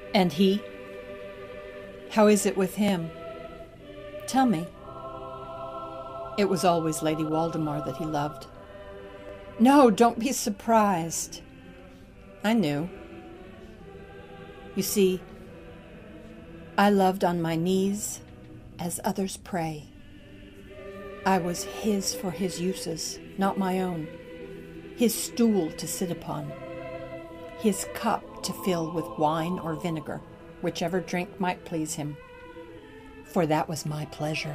And he? How is it with him? Tell me. It was always Lady Waldemar that he loved. No, don't be surprised. I knew. You see, I loved on my knees as others pray. I was his for his uses, not my own. His stool to sit upon. His cup to fill with wine or vinegar, whichever drink might please him. For that was my pleasure.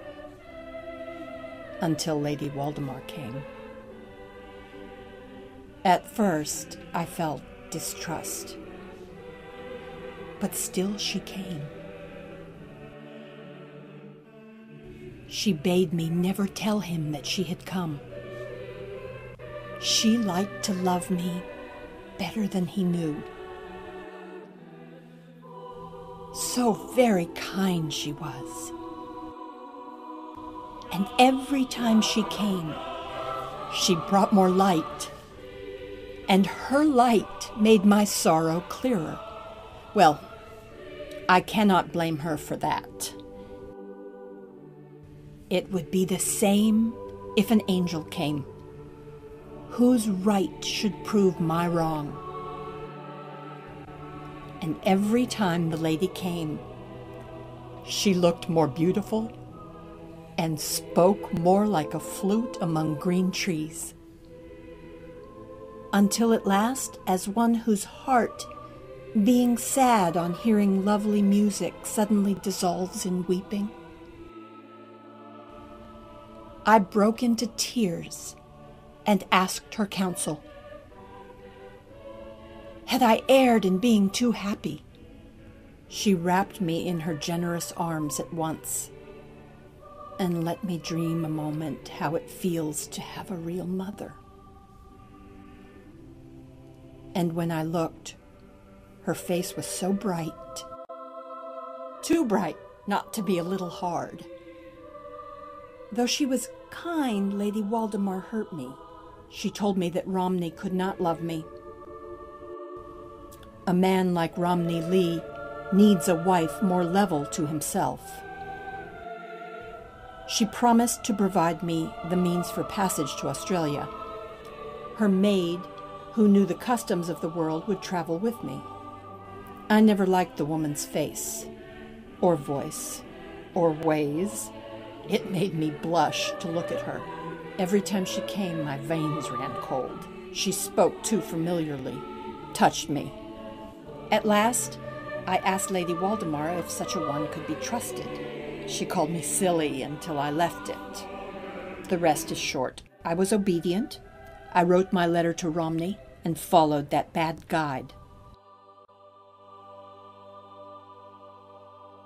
Until Lady Waldemar came. At first, I felt distrust. But still she came. She bade me never tell him that she had come. She liked to love me better than he knew. So very kind she was. And every time she came, she brought more light. And her light made my sorrow clearer. Well, I cannot blame her for that. It would be the same if an angel came, whose right should prove my wrong. And every time the lady came, she looked more beautiful and spoke more like a flute among green trees. Until at last, as one whose heart, being sad on hearing lovely music, suddenly dissolves in weeping, I broke into tears and asked her counsel. Had I erred in being too happy? She wrapped me in her generous arms at once and let me dream a moment how it feels to have a real mother. And when I looked, her face was so bright, too bright not to be a little hard. Though she was kind, Lady Waldemar hurt me. She told me that Romney could not love me. A man like Romney Lee needs a wife more level to himself. She promised to provide me the means for passage to Australia. Her maid, who knew the customs of the world, would travel with me. I never liked the woman's face, or voice, or ways. It made me blush to look at her. Every time she came, my veins ran cold. She spoke too familiarly, touched me. At last, I asked Lady Waldemar if such a one could be trusted. She called me silly until I left it. The rest is short. I was obedient. I wrote my letter to Romney and followed that bad guide.